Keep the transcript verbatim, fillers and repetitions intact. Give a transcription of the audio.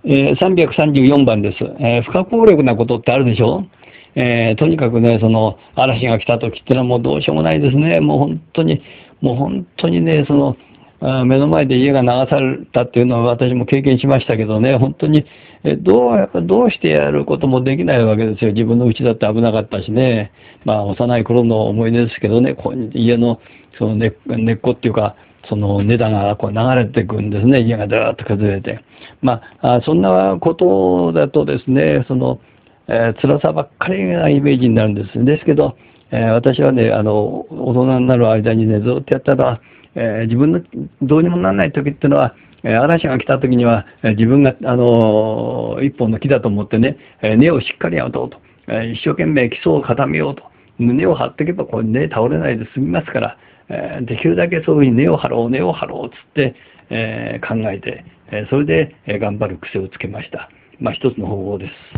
えー、さんびゃくさんじゅうよんばんです。えー不可抗力なことってあるでしょ。えーとにかくね、その嵐が来た時ってのはもうどうしようもないですね。もう本当に、もう本当にね、その、あ目の前で家が流されたっていうのは私も経験しましたけどね、本当に、えどう、やっぱどうしてやることもできないわけですよ。自分の家だって危なかったしね。まあ、幼い頃の思い出ですけどね、こう家の、その根っ根っこっていうか、その根田がこう流れていくんですね。家がずーっと崩れて。まあ、あそんなことだとですね、その、えー辛さばっかりがイメージになるんです。ですけど、えー私はね、あの、大人になる間にね、ずっとやったら、えー自分のどうにもならない時っていうのは、えー嵐が来た時には、えー自分が、あのー一本の木だと思ってね、えー根をしっかりやとうと、えー一生懸命基礎を固めようと、根を張っていけば、こうね、倒れないで済みますから、えーできるだけそういうふうに根を張ろう、根を張ろうっつって、えー考えて、えーそれで、えー頑張る癖をつけました。まあ、一つの方法です。